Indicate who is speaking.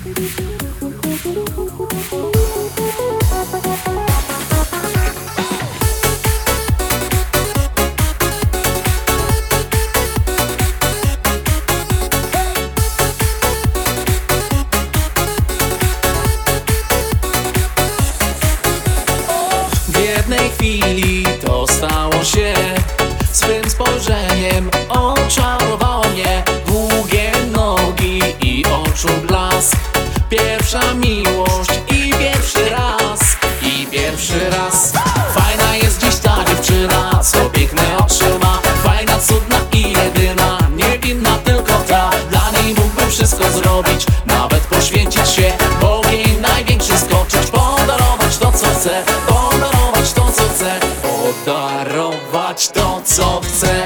Speaker 1: W jednej chwili to stało się, swym spojrzeniem oczarowała mnie. Długie nogi i oczu blask, pierwsza miłość i pierwszy raz. I pierwszy raz. Fajna jest dziś ta dziewczyna, co piękne oczy ma. Fajna, cudna i jedyna, niewinna tylko ta. Dla niej mógłbym wszystko zrobić, nawet poświęcić się, w ogień największy skoczyć. Podarować to co chcę, podarować to co chcę, podarować to co chcę.